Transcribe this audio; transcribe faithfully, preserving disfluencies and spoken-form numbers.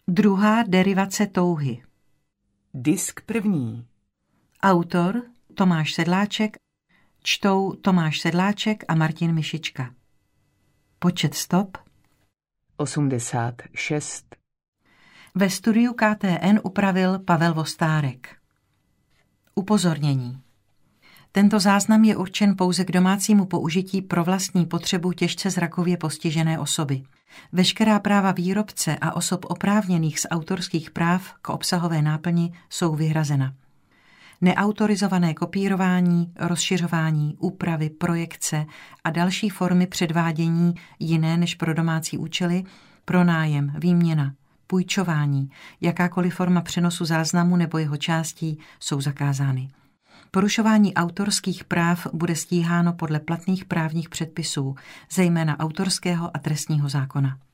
Druhá derivace touhy. Disk první. Autor Tomáš Sedláček, čtou Tomáš Sedláček a Martin Mišička. Počet stop osmdesát šest. Ve studiu K T N upravil Pavel Vostárek. Upozornění. Tento záznam je určen pouze k domácímu použití pro vlastní potřebu těžce zrakově postižené osoby. Veškerá práva výrobce a osob oprávněných z autorských práv k obsahové náplni jsou vyhrazena. Neautorizované kopírování, rozšiřování, úpravy, projekce a další formy předvádění jiné než pro domácí účely, pronájem, výměna, půjčování, jakákoliv forma přenosu záznamu nebo jeho částí jsou zakázány. Porušování autorských práv bude stíháno podle platných právních předpisů, zejména autorského a trestního zákona.